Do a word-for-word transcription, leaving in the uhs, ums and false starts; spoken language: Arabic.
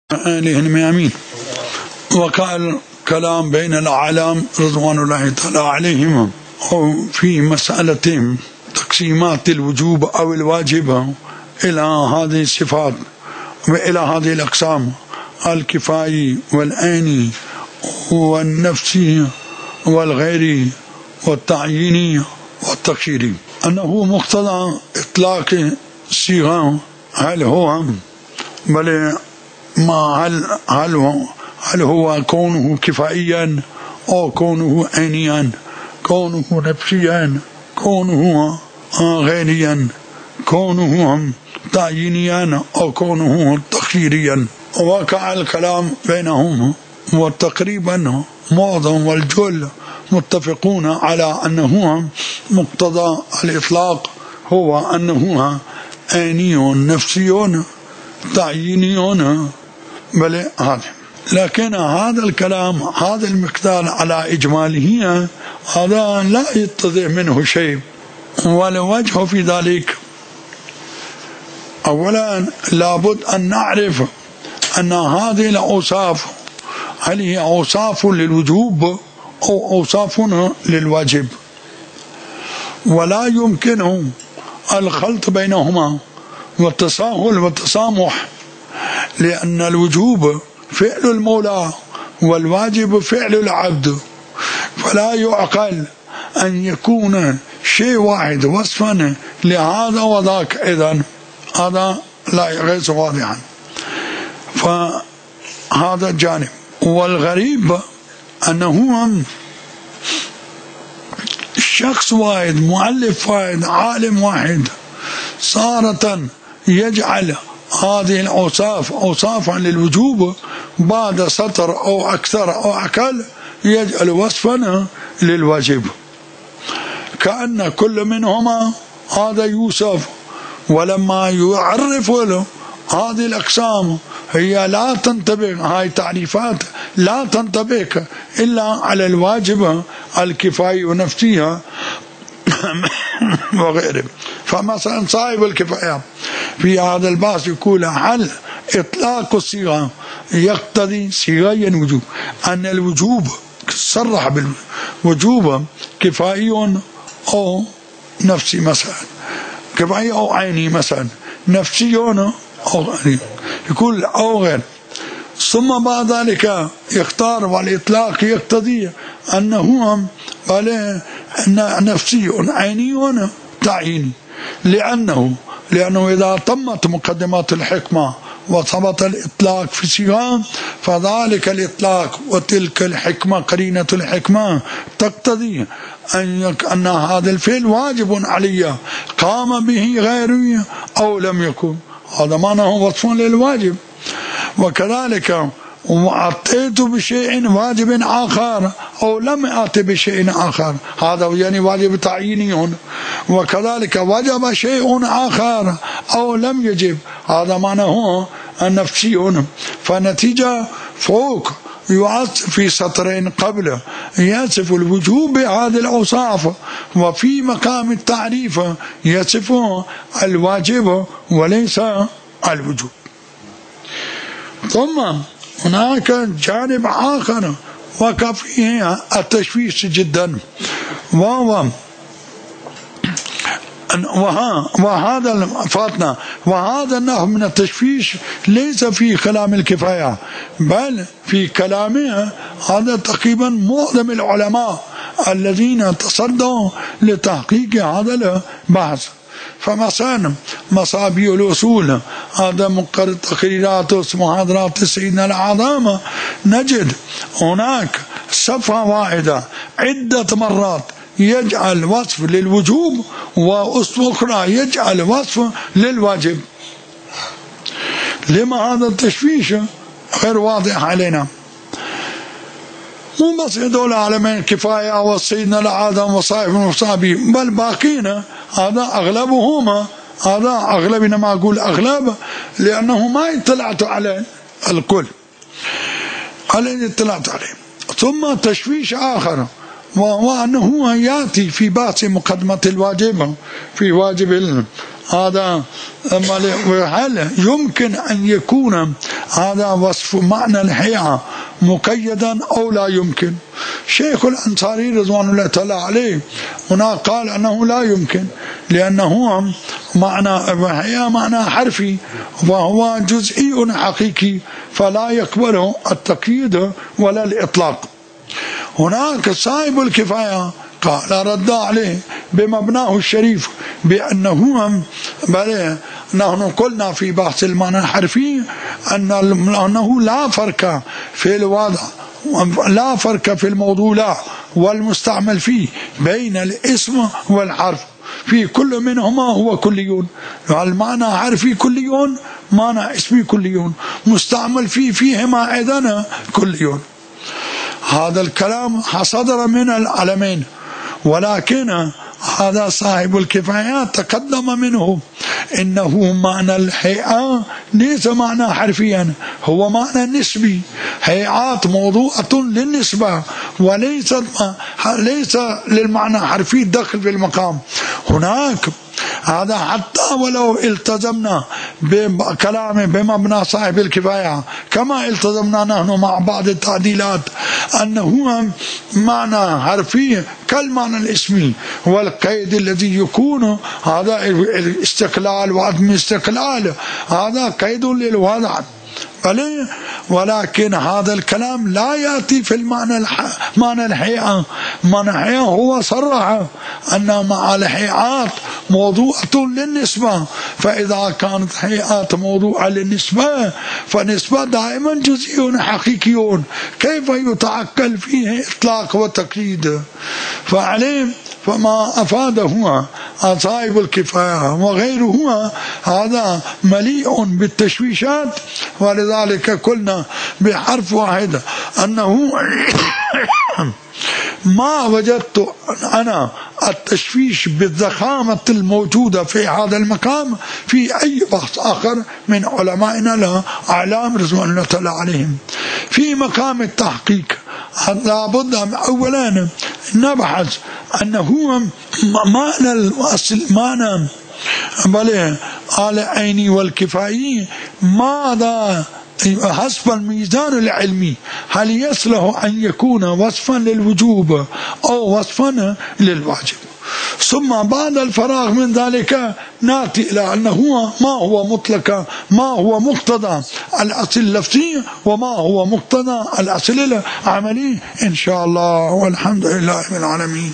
آلهم آمين. وقال كلام بين الأعلام رضوان الله تعالى عليهم في مسألة تقسيمات الوجوب أو الواجب إلى هذه الصفات وإلى هذه الأقسام: الكفاية والعيني والنفسي والغيري والتعييني والتقشيري. أنه مقتضى إطلاق الصيغة هل هو بل ما هل هل هو, هل هو كونه كفائيا أو كونه عينيا، كونه نفسيا، كونه غيريا، كونه تعيينيا أو كونه تقشيريا. وقع الكلام بينهم، وتقريبا معظم والجل متفقون على أنه مقتضى الإطلاق هو أنه عيني نفسي تعييني، بل هذا. لكن هذا الكلام هذا المقدار على إجماله هذا لا يتضح منه شيء، والوجه في ذلك أولا لابد أن نعرف أن هذه الأوصاف هل هي أوصاف للوجوب أو أوصاف للواجب، ولا يمكن الخلط بينهما والتساهل والتسامح، لأن الوجوب فعل المولى والواجب فعل العبد، فلا يعقل أن يكون شيء واحد وصفا لهذا وذاك، إذن هذا لا غير واضحا. فهذا الجانب. والغريب أنه شخص واحد، مؤلف واحد، عالم واحد، صارة يجعل هذه الأوصاف أوصافا للوجوب بعد سطر أو أكثر أو أقل يجعل وصفا للواجب، كأن كل منهما هذا يوصف، ولما يعرف له هذه الأقسام هي لا تنطبق، هاي تعريفات لا تنطبق إلا على الواجب الكفاية ونفسها وغيره. فمثلا صاحب الكفاية في هذا البحث يقول: هل إطلاق الصيغة يقتضي صيغيا وجوب؟ أن الوجوب صرح بالوجوب كفاية أو نفسي، مثلا كفاية أو عيني، مثلا نفسي أو يقول أو غير، ثم بعد ذلك يختار، والإطلاق يقتضي أنه أن نفسي عيني تعييني، لأنه لأنه إذا تمت مقدمات الحكمة وثبت الإطلاق في صيغة، فذلك الإطلاق وتلك الحكمة قرينة الحكمة تقتضي أن أن هذا الفعل واجب علي قام به غيري أو لم يكن، هذا معناه وصف للواجب. وكذلك وأتيت بشيء واجب آخر أو لم أتي بشيء آخر، هذا يعني واجب تعييني. وكذلك وجب شيء آخر أو لم يجب، هذا معناه النفسي. فنتيجة فوق يعصف في سطرين قبل يصف الوجوب بهذه الأوصاف، وفي مقام التعريف يصف الواجب وليس الوجوب. ثم هناك جانب آخر وقع فيه التشويش جدا، وهو وهذا فاتنا وهذا النوع من التشويش ليس في كلام الكفاية، بل في كلامه هذا تقريبا معظم العلماء الذين تصدوا لتحقيق هذا البحث. فمثلا مصابيح الوصول هذا مقر تقريرات ومحاضرات سيدنا الأعظم، نجد هناك صفحة واحدة عدة مرات يجعل وصف للوجوب، وأسوة أخرى يجعل وصف للواجب. لما هذا التشويش غير واضح علينا؟ مو بس هذول العالمين كفاية وسيدنا الأعظم وصاحب المصابيح، بل باقينا هذا أغلبهما، هذا أغلب، إنما أقول أغلب لأنه ما اطلعت على الكل الذي اطلعت عليه. ثم تشويش آخر، وهو أنه يأتي في بحث مقدمة الواجب في واجب هذا هل يمكن أن يكون هذا وصف معنى الهيئة مقيدا أو لا يمكن؟ شيخ الأنصاري رضوان الله تعالى عليه هنا قال أنه لا يمكن، لأنه معنى الهيئة معنى حرفي وهو جزئي حقيقي فلا يقبله التقييد ولا الإطلاق. هناك صاحب الكفاية قال رد عليه بمبناه الشريف بأنه بل نحن قلنا في بحث المعنى الحرفي أن أنه لا فرق في الوضع لا فرق في الموضوع والمستعمل فيه بين الاسم والحرف، في كل منهما هو كليون. المعنى حرفي كليون، معنى اسمي كليون، مستعمل فيه فيهما أيضا كليون. هذا الكلام صدر من العلمين، ولكن هذا صاحب الكفايات تقدم منه إنه معنى الهيئة ليس معنى حرفيا، هو معنى نسبي. هيئات موضوعة للنسبة وليس ليس للمعنى حرفي دخل في المقام. هناك هذا حتى ولو التزمنا بكلامه بمبنى صاحب الكفاية كما التزمنا نحن مع بعض التعديلات أنه معنى حرفي كالمعنى الاسمي، والقيد الذي يكون هذا الاستقلال وعدم الاستقلال هذا قيد للوضع، ولكن هذا الكلام لا يأتي في المعنى الح... معنى الهيئة. معنى الهيئة هو صرح أن مع الهيئات موضوعة للنسبة، فإذا كانت هيئات موضوعة للنسبة فنسبة دائما جزئي حقيقي، كيف يتعقل فيه إطلاق وتقييد؟ فعليه فما أفاده صاحب الكفاية وغيره هذا مليء بالتشويشات، ولذلك قلنا بحرف واحد أنه ما وجدت أنا التشويش بالضخامة الموجودة في هذا المقام في أي بحث آخر من علمائنا الأعلام رضوان الله تعالى عليهم. في مقام التحقيق لابد أولا نبحث أنه معنى الأصل معنى بل على عيني والكفاية ماذا حسب الميزان العلمي، هل يصلح أن يكون وصفا للوجوب أو وصفا للواجب؟ ثم بعد الفراغ من ذلك نأتي إلى أنه ما هو مطلق ما هو مقتضى الأصل اللفظي وما هو مقتضى الأصل العملي إن شاء الله، والحمد لله رب العالمين.